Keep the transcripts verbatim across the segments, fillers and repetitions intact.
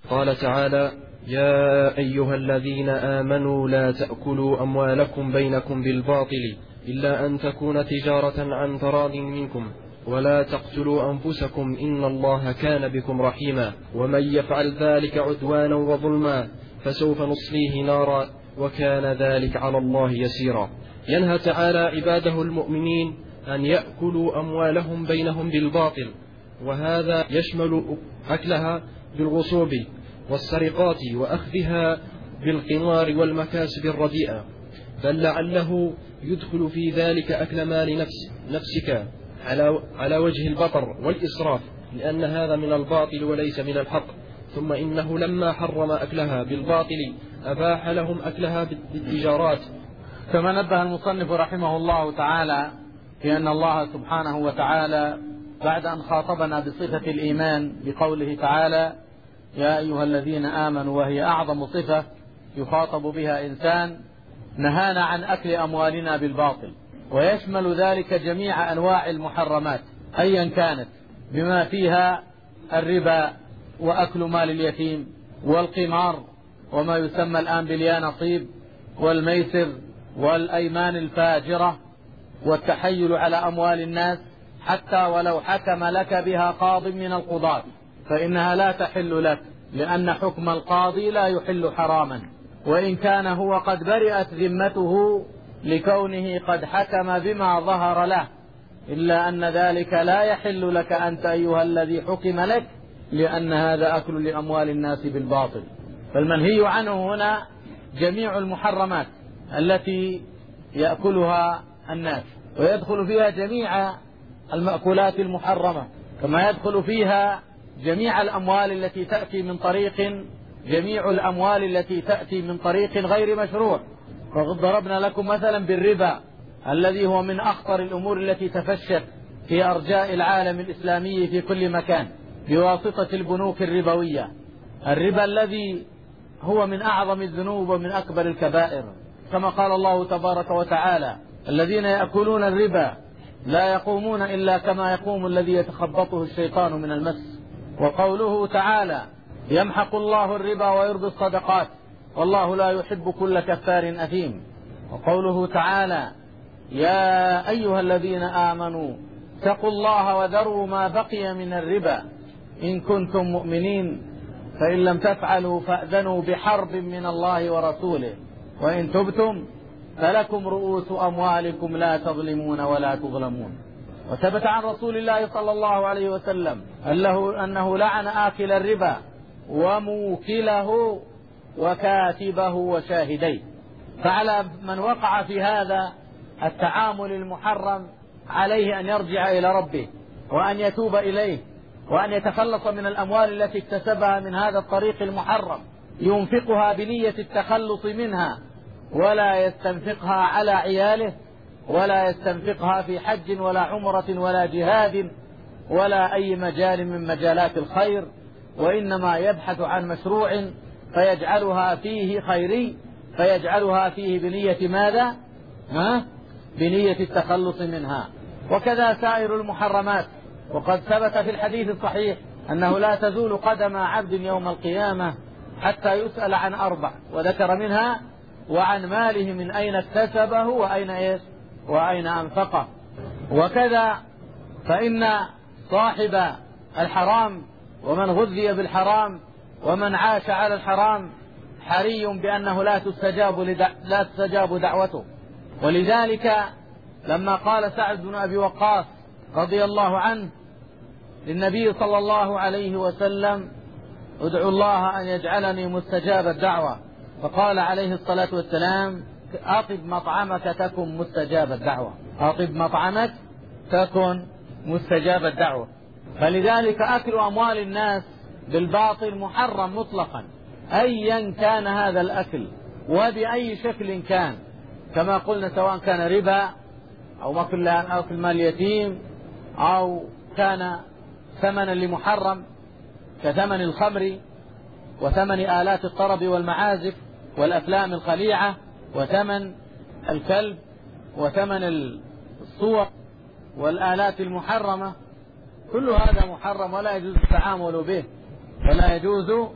قال تعالى: يا أيها الذين آمنوا لا تأكلوا أموالكم بينكم بالباطل إلا أن تكون تجارة عن تراض منكم ولا تقتلوا أنفسكم إن الله كان بكم رحيما ومن يفعل ذلك عدوانا وظلما فسوف نصليه نارا وكان ذلك على الله يسيرا. ينهى تعالى عباده المؤمنين أن يأكلوا أموالهم بينهم بالباطل، وهذا يشمل أكلها بالغصوب والسرقات وأخذها بالقمار والمكاسب الرديئة، بل لعله يدخل في ذلك أكل مال نفس نفسك على على وجه البطر والإسراف، لأن هذا من الباطل وليس من الحق. ثم إنه لما حرم أكلها بالباطل أباح لهم أكلها بالتجارات. كما نبه المصنف رحمه الله تعالى في أن الله سبحانه وتعالى بعد أن خاطبنا بصفة الإيمان بقوله تعالى: يا أيها الذين آمنوا، وهي أعظم صفة يخاطب بها إنسان، نهانا عن أكل أموالنا بالباطل، ويشمل ذلك جميع أنواع المحرمات أيا كانت، بما فيها الربا وأكل مال اليتيم والقمار وما يسمى الآن باليانصيب والميسر والأيمان الفاجرة والتحيل على أموال الناس، حتى ولو حكم لك بها قاض من القضاة فإنها لا تحل لك، لأن حكم القاضي لا يحل حراما، وإن كان هو قد برئت ذمته لكونه قد حكم بما ظهر له، إلا أن ذلك لا يحل لك أنت أيها الذي حكم لك، لأن هذا أكل لأموال الناس بالباطل. فالمنهي عنه هنا جميع المحرمات التي يأكلها الناس، ويدخل فيها جميع المأكولات المحرمة، كما يدخل فيها جميع الأموال التي تأتي من طريق جميع الأموال التي تأتي من طريق غير مشروع. وقد ضربنا لكم مثلا بالربا الذي هو من أخطر الأمور التي تفشت في أرجاء العالم الإسلامي في كل مكان بواسطة البنوك الربوية، الربا الذي هو من أعظم الذنوب ومن أكبر الكبائر، كما قال الله تبارك وتعالى: الذين يأكلون الربا لا يقومون إلا كما يقوم الذي يتخبطه الشيطان من المس. وقوله تعالى: يمحق الله الربا ويربي الصدقات والله لا يحب كل كفار أثيم. وقوله تعالى: يا أيها الذين آمنوا اتقوا الله وذروا ما بقي من الربا إن كنتم مؤمنين فإن لم تفعلوا فأذنوا بحرب من الله ورسوله وإن تبتم فلكم رؤوس أموالكم لا تظلمون ولا تظلمون. وثبت عن رسول الله صلى الله عليه وسلم أنه لعن آكل الربا وموكله وكاتبه وشاهديه. فعلى من وقع في هذا التعامل المحرم عليه أن يرجع إلى ربه وأن يتوب إليه وأن يتخلص من الأموال التي اكتسبها من هذا الطريق المحرم، ينفقها بنية التخلص منها، ولا يستنفقها على عياله، ولا يستنفقها في حج ولا عمرة ولا جهاد ولا أي مجال من مجالات الخير، وإنما يبحث عن مشروع فيجعلها فيه خيري، فيجعلها فيه بنية ماذا؟ ها؟ بنية التخلص منها. وكذا سائر المحرمات. وقد ثبت في الحديث الصحيح أنه لا تزول قدم عبد يوم القيامة حتى يسأل عن أربع، وذكر منها: وعن ماله من أين اكتسبه وأين إيش وأين أنفقه. وكذا فإن صاحب الحرام ومن غذي بالحرام ومن عاش على الحرام حري بأنه لا تستجاب, لدع... لا تستجاب دعوته. ولذلك لما قال سعد بن أبي وقاص رضي الله عنه للنبي صلى الله عليه وسلم: ادعو الله أن يجعلني مستجاب الدعوة، فقال عليه الصلاة والسلام: أطب مطعمك تكن مستجاب الدعوة، أطب مطعمك تكن مستجاب الدعوة. فلذلك أكل أموال الناس بالباطل محرم مطلقا أيا كان هذا الأكل وبأي شكل كان، كما قلنا، سواء كان ربا أو أكل مال يتيم أو كان ثمنا لمحرم كثمن الخمر وثمن آلات الطرب والمعازف والأفلام الخليعة وثمن الكلب وثمن الصور والآلات المحرمة. كل هذا محرم ولا يجوز التعامل به ولا يجوز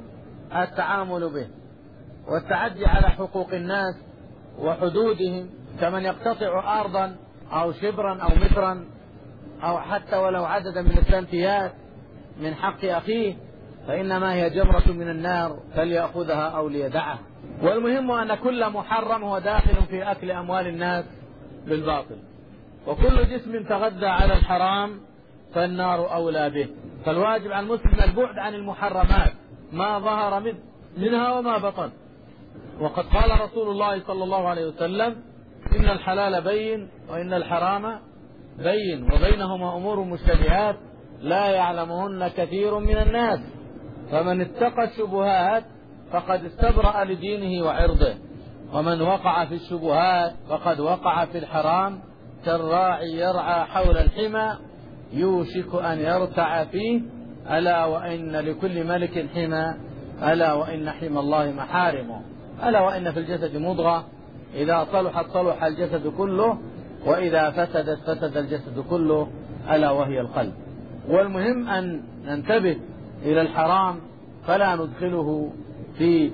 التعامل به، والتعدي على حقوق الناس وحدودهم، كمن يقتطع أرضا أو شبرا أو مترا أو حتى ولو عددا من السنتيات من حق أخيه، فإنما هي جمرة من النار فليأخذها أو ليدعها. والمهم أن كل محرم هو داخل في أكل أموال الناس بالباطل، وكل جسم تغذى على الحرام فالنار أولى به. فالواجب على المسلم البعد عن المحرمات ما ظهر من منها وما بطن. وقد قال رسول الله صلى الله عليه وسلم: إن الحلال بين وإن الحرام بين وبينهما أمور مشتبهات لا يعلمهن كثير من الناس، فمن اتقى الشبهات فقد استبرأ لدينه وعرضه، ومن وقع في الشبهات فقد وقع في الحرام، كالراعي يرعى حول الحمى يوشك أن يرتع فيه، ألا وإن لكل ملك حمى، ألا وإن حمى الله محارمه، ألا وإن في الجسد مضغة إذا صلحت صلح الجسد كله، وإذا فسدت فسد الجسد كله، ألا وهي القلب. والمهم أن ننتبه إلى الحرام فلا ندخله في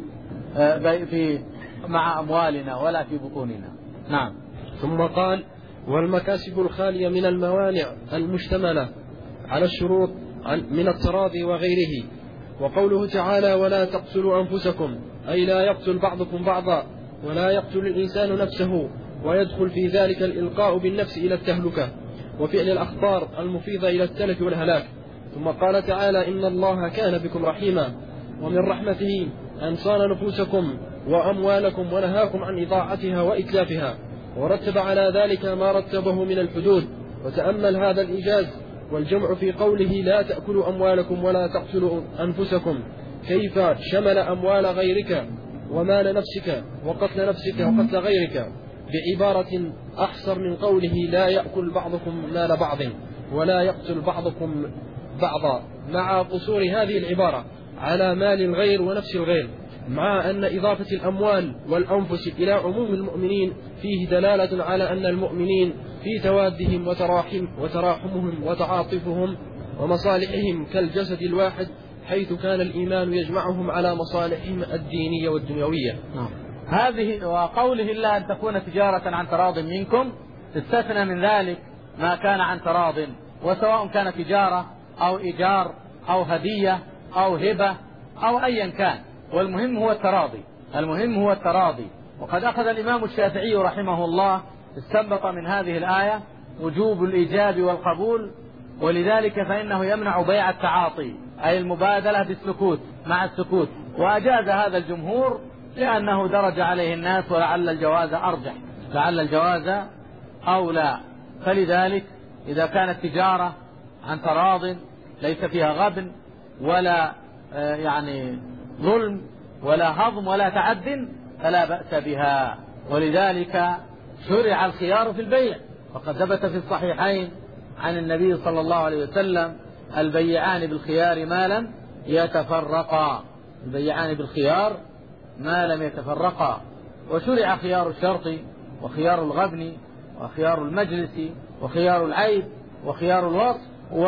في مع أموالنا ولا في بطوننا. نعم. ثم قال: والمكاسب الخالية من الموانع المشتملة على الشروط من التراضي وغيره. وقوله تعالى: ولا تقتلوا أنفسكم، أي لا يقتل بعضكم بعضا، ولا يقتل الإنسان نفسه، ويدخل في ذلك الإلقاء بالنفس إلى التهلكة وفعل الأخطار المفيضة إلى التلف والهلاك. ثم قال تعالى: إن الله كان بكم رحيما، ومن رحمته أن صان نفوسكم وأموالكم ونهاكم عن إضاعتها وإتلافها، ورتب على ذلك ما رتبه من الحدود. وتأمل هذا الإيجاز والجمع في قوله: لا تأكلوا أموالكم ولا تقتلوا أنفسكم، كيف شمل أموال غيرك ومال نفسك وقتل نفسك وقتل غيرك بعبارة أحصر من قوله: لا يأكل بعضكم مال بعض ولا يقتل بعضكم بعضا، مع قصور هذه العبارة على مال الغير ونفس الغير، مع أن إضافة الأموال والأنفس إلى عموم المؤمنين فيه دلالة على أن المؤمنين في توادهم وتراحم وتراحمهم وتعاطفهم ومصالحهم كالجسد الواحد، حيث كان الإيمان يجمعهم على مصالحهم الدينية والدنيوية. هذه وقوله: إلا أن تكون تجارة عن تراض منكم، استثنى من ذلك ما كان عن تراض، وسواء كان تجارة أو إيجار أو هدية أو هبة أو أيا كان، والمهم هو التراضي، المهم هو التراضي. وقد أخذ الإمام الشافعي رحمه الله استنبط من هذه الآية وجوب الإيجاب والقبول، ولذلك فإنه يمنع بيع التعاطي، أي المبادلة بالسكوت مع السكوت، وأجاز هذا الجمهور لأنه درج عليه الناس، ولعل الجواز أرجح، لعل الجواز أولى. فلذلك إذا كانت تجارة عن تراض ليس فيها غبن ولا يعني ظلم ولا هضم ولا تعد فلا بأس بها. ولذلك شرع الخيار في البيع، وقد ثبت في الصحيحين عن النبي صلى الله عليه وسلم: البيعان بالخيار ما لم يتفرقا، البيعان بالخيار ما لم يتفرقا. وشرع خيار الشرط وخيار الغبن وخيار المجلس وخيار العيب وخيار الوصف،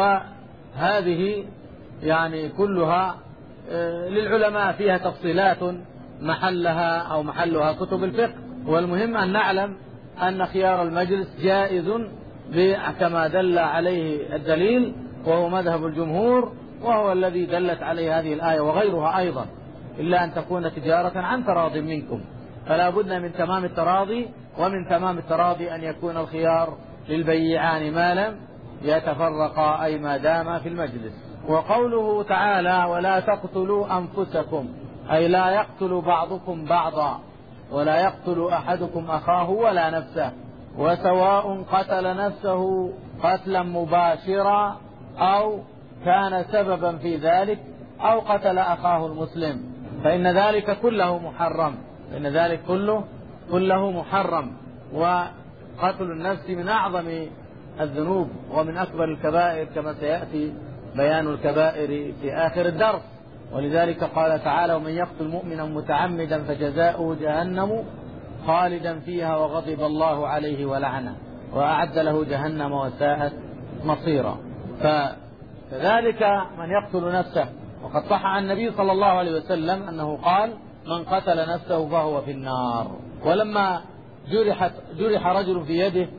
وهذه يعني كلها للعلماء فيها تفصيلات محلها أو محلها كتب الفقه. والمهم أن نعلم أن خيار المجلس جائز كما دل عليه الدليل، وهو مذهب الجمهور، وهو الذي دلت عليه هذه الآية وغيرها أيضا، إلا أن تكون تجارة عن تراض منكم، فلا بد من تمام التراضي. ومن تمام التراضي أن يكون الخيار للبيعان ما لم يتفرقا، أي ما داما في المجلس. وقوله تعالى: ولا تقتلوا أنفسكم، أي لا يقتل بعضكم بعضا، ولا يقتل أحدكم أخاه ولا نفسه، وسواء قتل نفسه قتلا مباشرا أو كان سببا في ذلك أو قتل أخاه المسلم، فإن ذلك كله محرم، فإن ذلك كله كله محرم. وقتل النفس من أعظم الذنوب ومن أكبر الكبائر، كما سيأتي بيان الكبائر في آخر الدرس. ولذلك قال تعالى: ومن يقتل مؤمنا متعمدا فجزاؤه جهنم خالدا فيها وغضب الله عليه ولعنه وأعد له جهنم وساءت مصيرا. فكذلك من يقتل نفسه وقد صح عن النبي صلى الله عليه وسلم أنه قال: من قتل نفسه فهو في النار. ولما جرحت جرح رجل في يده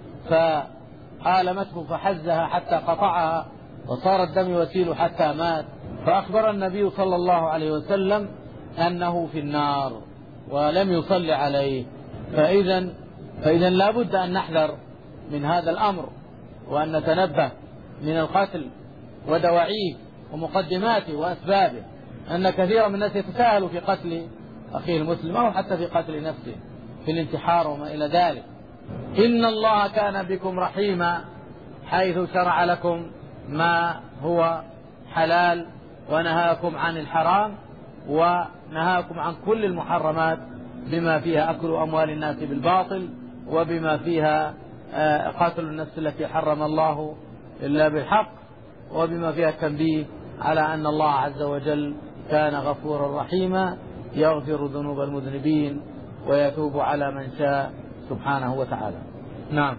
فآلمته فحزها حتى قطعها وصار الدم يسيل حتى مات، فأخبر النبي صلى الله عليه وسلم أنه في النار ولم يصلي عليه. فإذا فإذا لا بد أن نحذر من هذا الأمر، وأن نتنبه من القتل ودواعيه ومقدماته وأسبابه، أن كثيرا من الناس يتساهل في قتل أخيه المسلم أو حتى في قتل نفسه في الانتحار وما إلى ذلك. إن الله كان بكم رحيما حيث شرع لكم ما هو حلال ونهاكم عن الحرام ونهاكم عن كل المحرمات بما فيها أكل أموال الناس بالباطل وبما فيها قتل النفس التي حرم الله إلا بالحق وبما فيها التنبيه على أن الله عز وجل كان غفورا رحيما يغفر ذنوب المذنبين ويتوب على من شاء سبحانه وتعالى. نعم.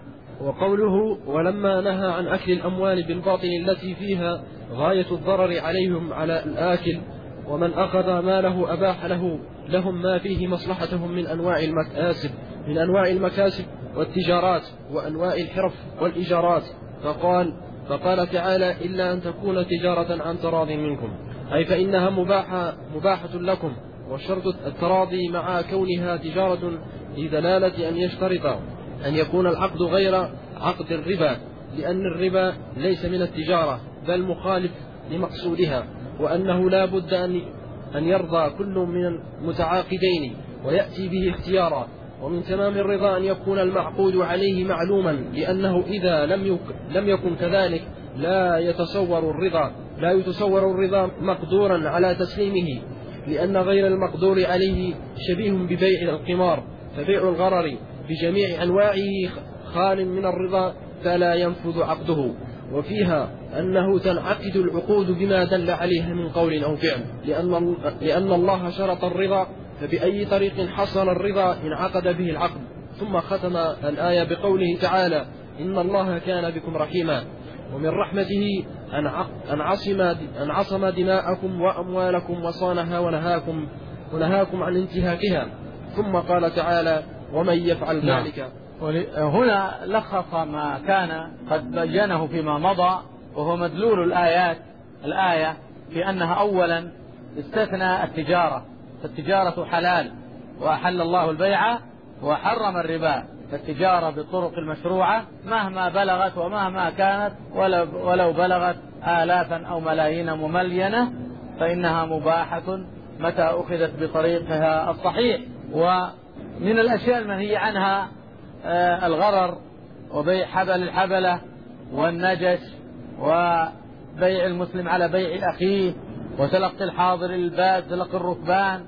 وقوله ولما نهى عن أكل الأموال بالباطل التي فيها غاية الضرر عليهم على الآكل، ومن أخذ ماله أباح له لهم ما فيه مصلحتهم من أنواع المكاسب من أنواع المكاسب والتجارات وأنواع الحرف والإيجارات. فقال فقال تعالى إلا أن تكون تجارة عن تراض منكم، أي فإنها مباحة, مباحة لكم. وشرط التراضي مع كونها تجارة لدلالة أن يشترط أن يكون العقد غير عقد الربا، لأن الربا ليس من التجارة بل مخالف لمقصودها، وأنه لا بد أن يرضى كل من المتعاقدين ويأتي به اختيارا. ومن تمام الرضا أن يكون المعقود عليه معلوما، لأنه إذا لم لم يكن كذلك لا يتصور الرضا لا يتصور الرضا مقدورا على تسليمه، لأن غير المقدور عليه شبيه ببيع القمار، فبيع الغرر بجميع أنواعه خال من الرضا فلا ينفذ عقده. وفيها أنه تنعقد العقود بما دل عليها من قول أو فعل، لأن لأن الله شرط الرضا، فبأي طريق حصل الرضا انعقد به العقد. ثم ختم الآية بقوله تعالى إن الله كان بكم رحيما. ومن رحمته أن عصم أن عصم دماءكم وأموالكم وصانها ونهاكم ونهاكم عن انتهاكها. ثم قال تعالى ومن يفعل ذلك. هنا لخص ما كان قد بينه فيما مضى، وهو مدلول الآيات الآية في أنها أولا استثنى التجارة، فالتجارة حلال وأحل الله البيع وحرم الربا، فالتجارة بالطرق المشروعة مهما بلغت ومهما كانت ولو, ولو بلغت آلافا أو ملايين مملينة فإنها مباحة متى أخذت بطريقها الصحيح. ومن الأشياء المنهي عنها الغرر وبيع حبل الحبلة والنجش وبيع المسلم على بيع أخيه وتلقي الحاضر الباد تلقي الركبان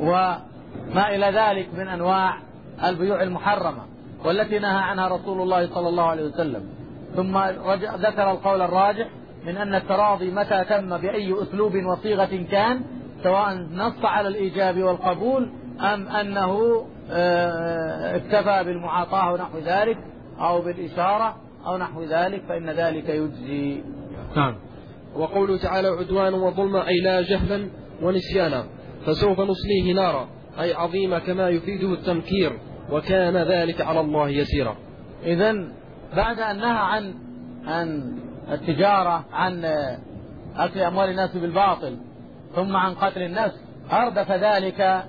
وما إلى ذلك من أنواع البيوع المحرمة والتي نهى عنها رسول الله صلى الله عليه وسلم. ثم ذكر القول الراجح من أن التراضي متى تم بأي أسلوب وصيغة كان، سواء نص على الإيجاب والقبول أم أنه اكتفى بالمعاطاة ونحو ذلك أو بالإشارة أو نحو ذلك، فإن ذلك يجزي. نعم. وقوله تعالى عدوان وظلم أي لا جهلا ونسيانا، فسوف نصليه نارا أي عظيمة كما يفيده التمكير، وكان ذلك على الله يسيرا. إذن بعد أن نهى عن عن التجارة عن أكل أموال الناس بالباطل ثم عن قتل النفس، أردف ذلك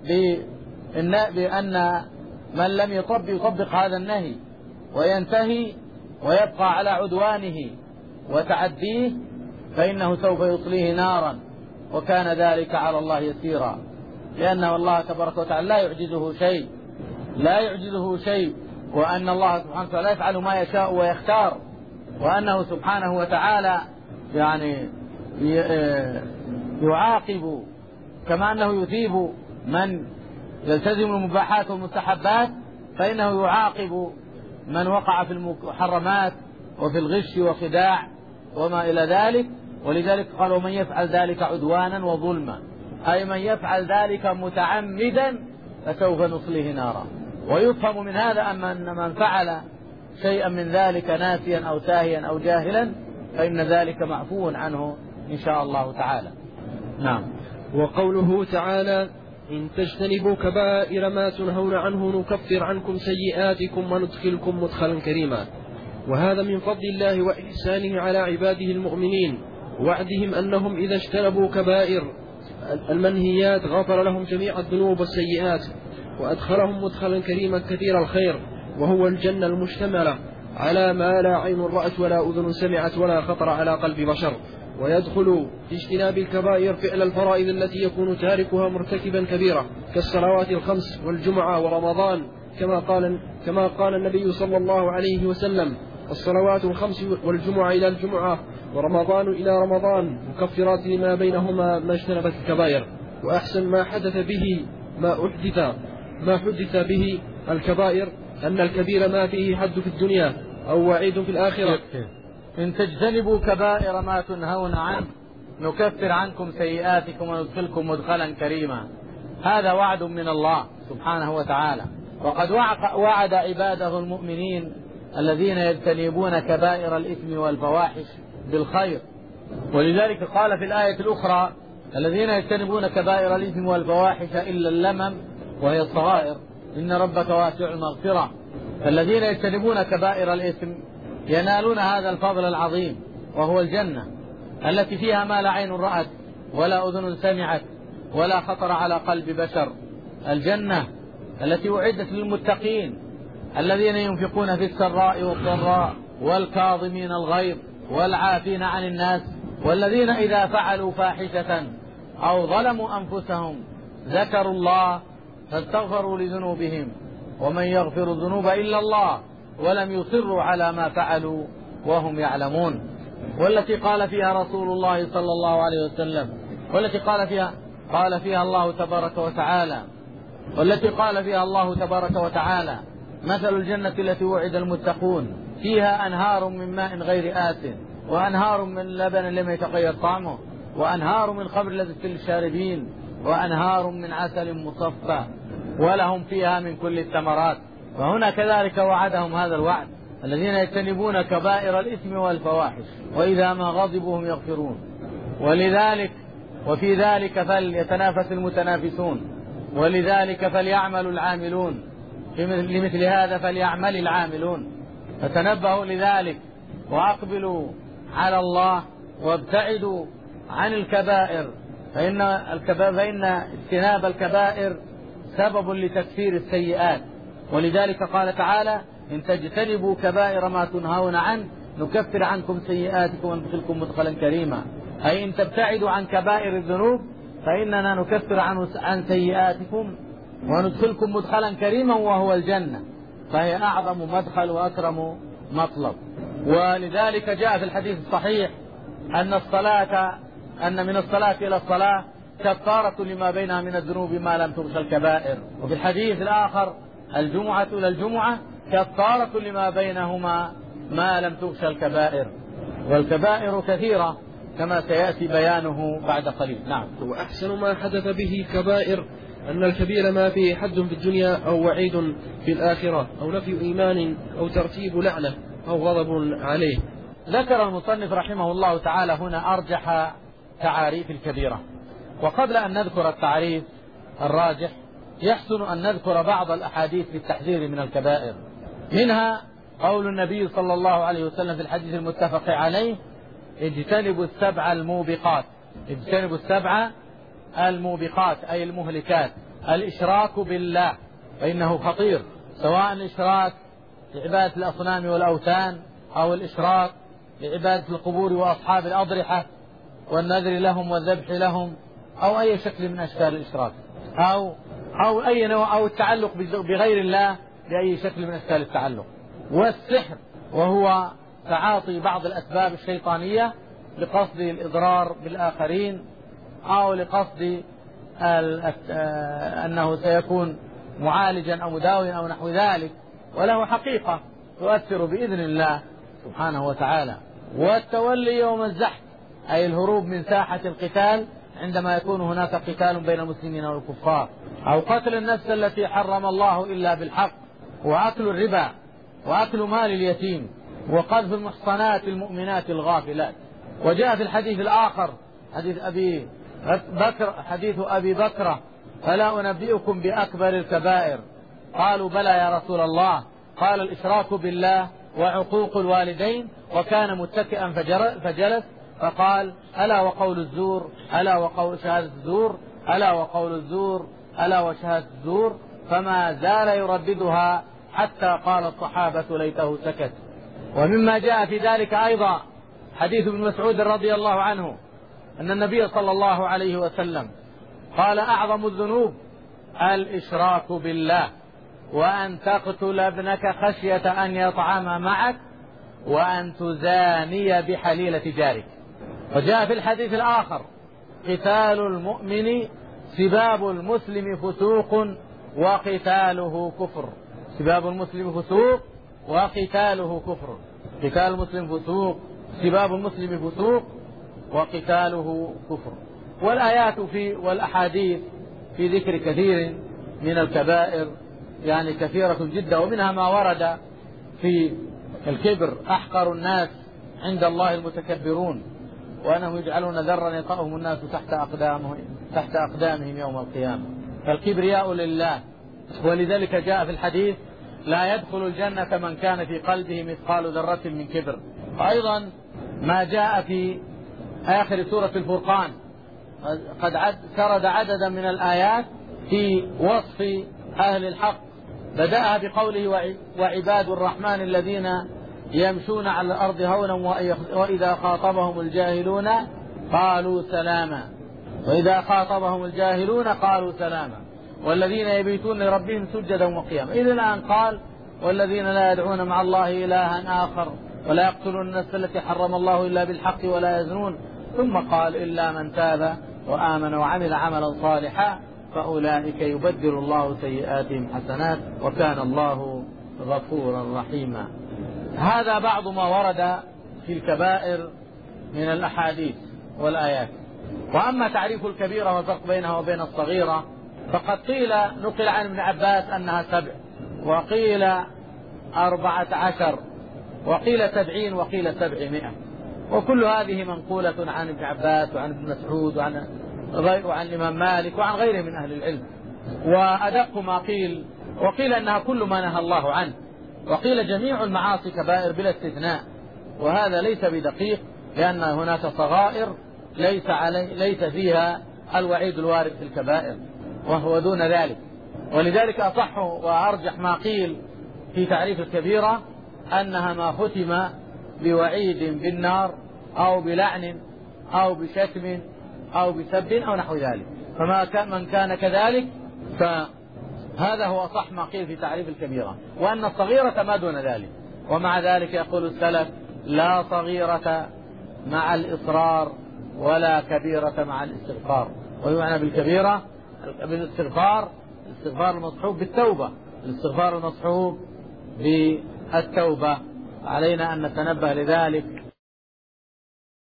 بأن من لم يطبق يطبق هذا النهي وينتهي ويبقى على عدوانه وتعديه فإنه سوف يصليه نارا، وكان ذلك على الله يسيرا، لأن الله تبارك وتعالى لا يعجزه شيء لا يعجزه شيء وأن الله سبحانه وتعالى يفعل ما يشاء ويختار، وأنه سبحانه وتعالى يعني يعاقب كما أنه يثيب من يلتزم المباحات والمستحبات، فإنه يعاقب من وقع في المحرمات وفي الغش وخداع وما إلى ذلك. ولذلك قال ومن يفعل ذلك عدوانا وظلما، أي من يفعل ذلك متعمدا فسوف نصليه نارا. ويفهم من هذا أن من فعل شيئا من ذلك ناسيا أو ساهيا أو جاهلا فإن ذلك معفو عنه إن شاء الله تعالى. نعم. وقوله تعالى: إن تجتنبوا كبائر ما تنهون عنه نكفر عنكم سيئاتكم وندخلكم مدخلا كريما. وهذا من فضل الله وإحسانه على عباده المؤمنين، وعدهم أنهم إذا اجتنبوا كبائر المنهيات غفر لهم جميع الذنوب والسيئات وأدخلهم مدخلا كريما كثير الخير، وهو الجنة المشتملة على ما لا عين رأت ولا أذن سمعت ولا خطر على قلب بشر. ويدخل في اجتناب الكبائر فعل الفرائض التي يكون تاركها مرتكبا كبيرة كالصلوات الخمس والجمعة ورمضان، كما قال, كما قال النبي صلى الله عليه وسلم: الصلوات الخمس والجمعة إلى الجمعة ورمضان إلى رمضان مكفرات لما بينهما ما اجتنبت الكبائر. وأحسن ما حدث به ما أحدث ما حدث به الكبائر أن الكبير ما فيه حد في الدنيا أو وعيد في الآخرة. إن تجتنبوا كبائر ما تنهون عنه نكفر عنكم سيئاتكم وندخلكم مدخلا كريما. هذا وعد من الله سبحانه وتعالى، وقد وعد عباده المؤمنين الذين يجتنبون كبائر الإثم والفواحش بالخير. ولذلك قال في الآية الأخرى: الذين يجتنبون كبائر الإثم والفواحش إلا اللمم وهي الصغائر إن ربك واسع المغفرة. فالذين يجتنبون كبائر الإثم ينالون هذا الفضل العظيم، وهو الجنة التي فيها ما لا عين رأت ولا أذن سمعت ولا خطر على قلب بشر. الجنة التي أعدت للمتقين الذين ينفقون في السراء والضراء والكاظمين الغيظ والعافين عن الناس، والذين إذا فعلوا فاحشة أو ظلموا أنفسهم ذكروا الله فاستغفروا لذنوبهم ومن يغفر الذنوب إلا الله ولم يصروا على ما فعلوا وهم يعلمون. والتي قال فيها رسول الله صلى الله عليه وسلم والتي قال فيها قال فيها الله تبارك وتعالى والتي قال فيها الله تبارك وتعالى: مثل الجنة التي وعد المتقون فيها أنهار من ماء غير آسن وأنهار من لبن لم يتغير طعمه وأنهار من خمر لذة للشاربين وأنهار من عسل مصفى ولهم فيها من كل الثمرات. وهنا كذلك وعدهم هذا الوعد: الذين يجتنبون كبائر الإثم والفواحش وإذا ما غضبوا هم يغفرون. ولذلك وفي ذلك فليتنافس المتنافسون، ولذلك فليعمل العاملون، لمثل هذا فليعمل العاملون. فتنبهوا لذلك وأقبلوا على الله وابتعدوا عن الكبائر، فإن, الكبائر فإن اجتناب الكبائر سبب لتكفير السيئات. ولذلك قال تعالى: إن تجتنبوا كبائر ما تنهون عنه نكفر عنكم سيئاتكم وندخلكم مدخلا كريما. أي إن تبتعدوا عن كبائر الذنوب فإننا نكفر عن سيئاتكم وندخلكم مدخلا كريما وهو الجنة، فهي أعظم مدخل وأكرم مطلب. ولذلك جاء في الحديث الصحيح أن الصلاة أن من الصلاة إلى الصلاة كفارة لما بينها من الذنوب ما لم تغش الكبائر. وفي الحديث الآخر: الجمعة إلى الجمعة كفارة لما بينهما ما لم تغش الكبائر. والكبائر كثيرة كما سيأتي بيانه بعد قليل. نعم. وأحسن ما حدث به كبائر أن الكبير ما فيه حد في الدنيا أو وعيد في الآخرة أو نفي إيمان أو ترتيب لعنة أو غضب عليه. ذكر المصنف رحمه الله تعالى هنا أرجح تعاريف الكبيرة. وقبل أن نذكر التعريف الراجح يحسن أن نذكر بعض الأحاديث في التحذير من الكبائر. منها قول النبي صلى الله عليه وسلم في الحديث المتفق عليه: اجتنبوا السبع الموبقات. اجتنبوا السبع الموبقات أي المهلكات. الإشراك بالله فإنه خطير، سواء الإشراك لعبادة الأصنام والأوثان أو الإشراك لعبادة القبور وأصحاب الأضرحة والنذر لهم والذبح لهم أو أي شكل من أشكال الإشراك أو أو أي نوع أو التعلق بغير الله بأي شكل من أشكال التعلق. والسحر وهو تعاطي بعض الأسباب الشيطانية لقصد الإضرار بالآخرين أو لقصد أنه سيكون معالجا أو مداويا أو نحو ذلك، وله حقيقة تؤثر بإذن الله سبحانه وتعالى. والتولي يوم الزحف أي الهروب من ساحة القتال عندما يكون هناك قتال بين المسلمين والكفار، أو قتل النفس التي حرم الله إلا بالحق، وأكل الربا، وأكل مال اليتيم، وقذف المحصنات المؤمنات الغافلات. وجاء في الحديث الآخر حديث أبي بكر حديث أبي بكرة فلا أنبئكم بأكبر الكبائر؟ قالوا بلى يا رسول الله. قال الإشراك بالله وعقوق الوالدين، وكان متكئا فجلس فقال ألا وقول الزور، ألا وقول شهادة الزور، ألا وقول الزور، ألا وشهادة الزور، فما زال يرددها حتى قال الصحابة ليته سكت. ومما جاء في ذلك أيضا حديث ابن مسعود رضي الله عنه أن النبي صلى الله عليه وسلم قال أعظم الذنوب الإشراك بالله، وأن تقتل ابنك خشية أن يطعم معك، وأن تزاني بحليلة جارك. وجاء في الحديث الآخر قتال المؤمن سباب المسلم فسوق وقتاله كفر. سباب المسلم فسوق وقتاله كفر. قتال المسلم فسوق، سباب المسلم فسوق، وقتاله كفر. والآيات في والأحاديث في ذكر كثير من الكبائر يعني كثيرة جدا، ومنها ما ورد في الكبر: أحقر الناس عند الله المتكبرون، وأنهم يجعلون ذرا يطأهم الناس تحت أقدامهم تحت أقدامهم يوم القيامة. فالكبرياء لله. ولذلك جاء في الحديث: لا يدخل الجنة من كان في قلبه مثقال ذرة من كبر. أيضا ما جاء في آخر سورة الفرقان قد عد سرد عددا من الآيات في وصف أهل الحق، بدأها بقوله: وعباد الرحمن الذين يمشون على الأرض هونا وإذا خاطبهم الجاهلون قالوا سلاما. وإذا خاطبهم الجاهلون قالوا سلاما. والذين يبيتون لربهم سجدا وقياما. إذ الآن قال: والذين لا يدعون مع الله إلها آخر ولا يقتلون النفس التي حرم الله إلا بالحق ولا يزنون. ثم قال: إلا من تاب وآمن وعمل عملا صالحا فأولئك يبدل الله سيئاتهم حسنات وكان الله غفورا رحيما. هذا بعض ما ورد في الكبائر من الأحاديث والآيات. وأما تعريف الكبيرة والفرق بينها وبين الصغيرة فقد قيل نقل عن ابن عباس أنها سبع، وقيل أربعة عشر، وقيل سبعين، وقيل سبعمائة، وكل هذه منقولة عن ابن عباس وعن ابن مسعود وعن غير وعن الإمام مالك وعن غيره من أهل العلم. وأدق ما قيل وقيل أنها كل ما نهى الله عنه، وقيل جميع المعاصي كبائر بلا استثناء، وهذا ليس بدقيق، لأن هناك صغائر ليس علي ليس فيها الوعيد الوارد في الكبائر وهو دون ذلك. ولذلك أصح وأرجح ما قيل في تعريف الكبيرة أنها ما ختم بوعيد بالنار أو بلعن أو بشتم أو بسب أو نحو ذلك. فما كان من كان كذلك فهذا هو صح ما قيل في تعريف الكبيرة، وأن الصغيرة ما دون ذلك. ومع ذلك يقول السلف: لا صغيرة مع الإصرار ولا كبيرة مع الاستغفار. ويعنى بالكبيرة بالاستغفار الاستغفار المصحوب بالتوبة، الاستغفار المصحوب بالتوبة. علينا أن نتنبه لذلك